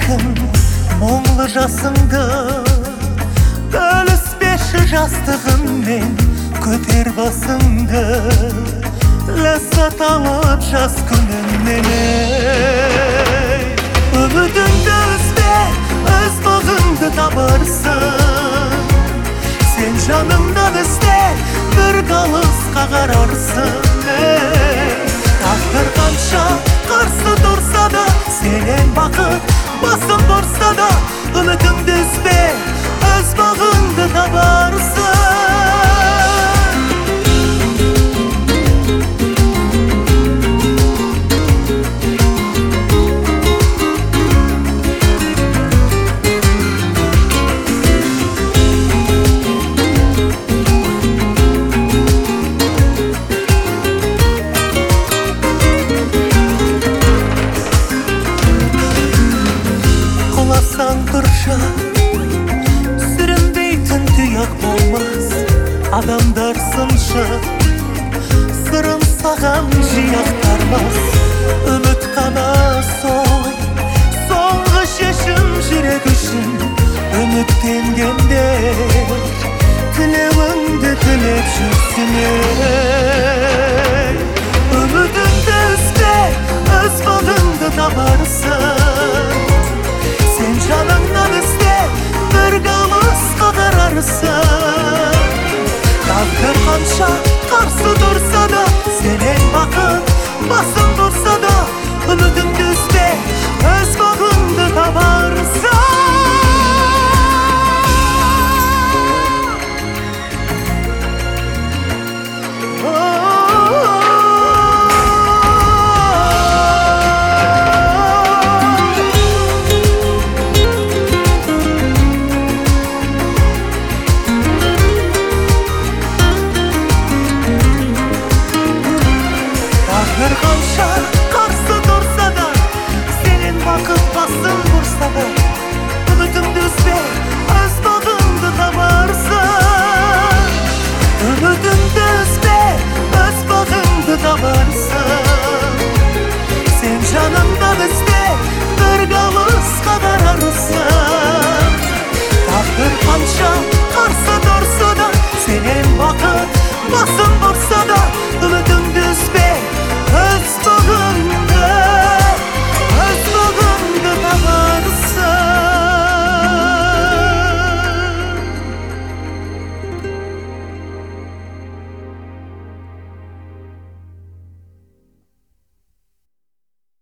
бәлкім мұңлы жасыңды, бөліспеші жастығыммен көтер басыңды, ләззат алып жас күнімнен. Үмітіңді үзбе, өз бағыңды табарсың, сен жанымнан ізде бір қалысқа қарарсың. Тағдыр қанша қарсы тұрса да, сенен бақыт басым бұрса да, үмітіңді үзбе, өз бағыңды табарсың. Тұрша сүрінбейтін тұяқ болмас, адамдар сыншы сырын саған жияқтармас. Үміт қана сол соңғы шешім жүрек үшін. Үміттенгендер тілеуіңді тілеп жүрсін.